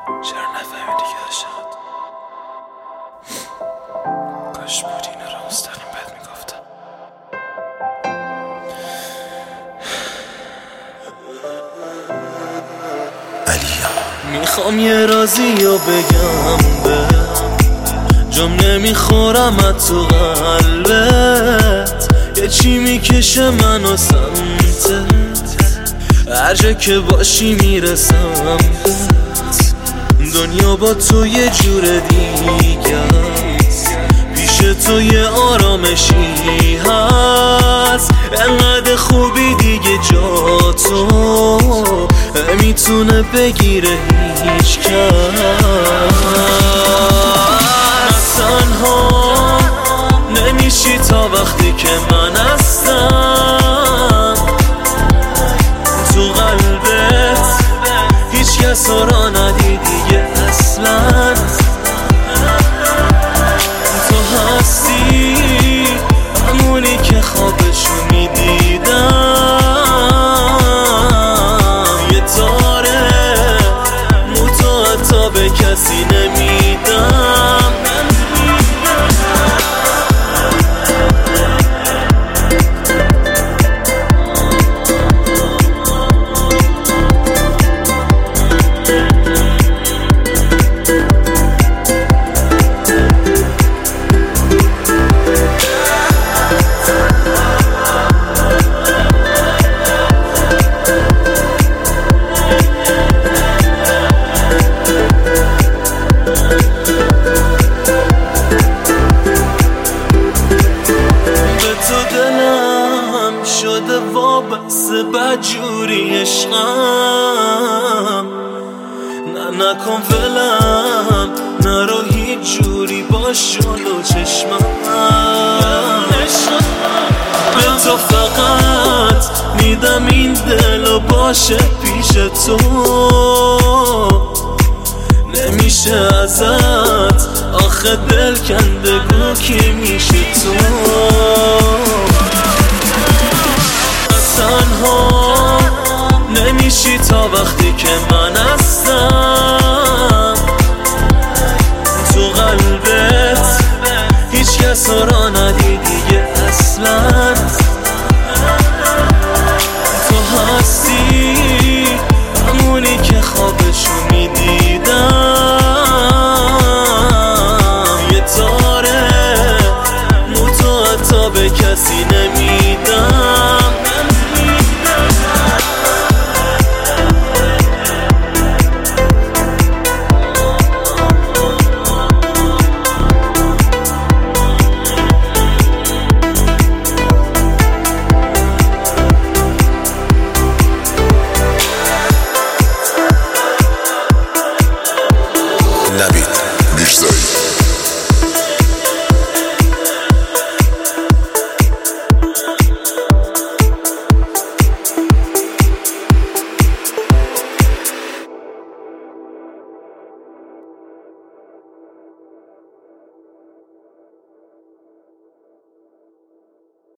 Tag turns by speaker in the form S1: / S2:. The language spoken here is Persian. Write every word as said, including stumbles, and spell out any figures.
S1: چرا نفهمیدی که داشتم؟ کاش بود این رو مستقیم بهت میگفتم. علیا میخوام یه رازی رو بگم به جام نمیخورم از تو قلبت، یه چی میکشه منو سمتت، هر جا که باشی میرسم بهت. دنیا با تو یه جور دیگه است، پیش تو یه آرامشی هست، انقدر خوبی دیگه جا تو نمیتونه بگیره هیچ کس. تنها نمیشی تا وقتی که من هستم، تو قلبت هیچ کس را ندیدی دیگه اصلا. تو هستی همونی که خوابشو میدیدم، یه تاره موتو حتی به کسی نمیدم. شده وابسته بدجوری عشقم، نه نکن ولم، نرو هیچ جوری باش جلو چشمم. به تو فقط میدم این دلو باشه پیش تو، نمیشه ازت آخه دل کندگو کی میشه تو. تنها نمیشی تا وقتی که من هستم، تو قلبت هیچ کس را